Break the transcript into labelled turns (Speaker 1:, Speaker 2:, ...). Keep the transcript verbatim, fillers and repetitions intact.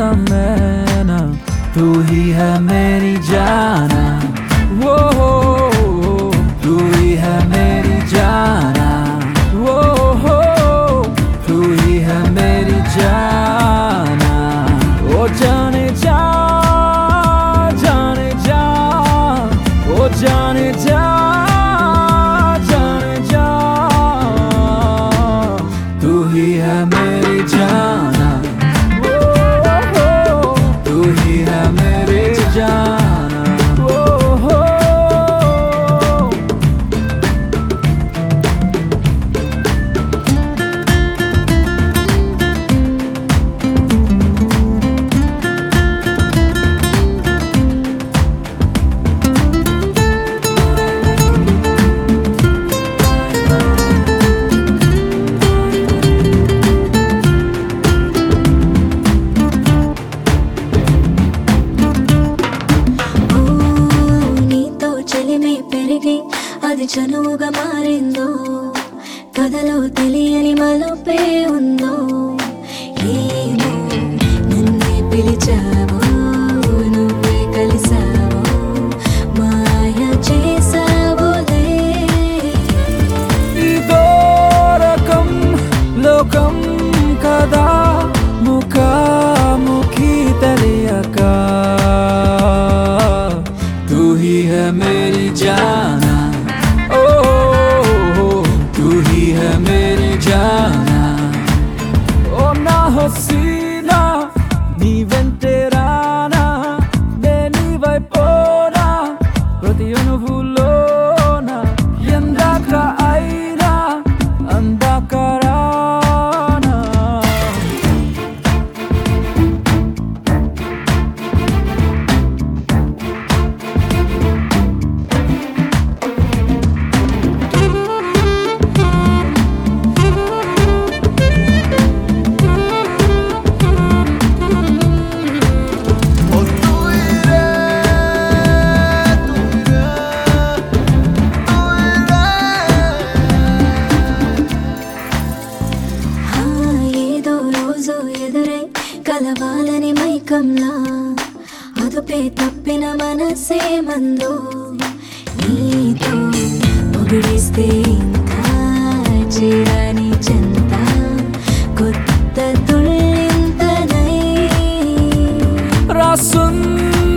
Speaker 1: मौसम में ना तू ही है मेरी जाना, वो तू ही है मेरी जाना, वो तू ही है मेरी जाना। ओ जाने जा जाने जा, ओ जाने जा जाने जा, तू ही है मेरी जाना, तू ही है मेरी जाना।
Speaker 2: అది చనువుగా మారిందో, కథలో తెలియని మలుపే ఉందో, ఏమో నన్నే పిలిచావో, నువ్వే కలిసావో, మాయ చేసావోలే।
Speaker 1: ఇదో రకం లోకం కదా ముఖాముఖి తెలియక, तू ही है मेरी जाना, ओ तू ही है मेरी जाना। ओ ना हसीना नी వెంటేరానా, దేని వైపోనా ప్రతి అనుభూలోన, ఎందాక అయినా అందాక రానా।
Speaker 2: కలవాలని మైకంలా అదుపే తప్పిన మనసే మందో, నీతో పొగిడిస్తే ఇంకా చేరాని చెంత కొత్త తుళ్ళింతనై
Speaker 1: రాసున్న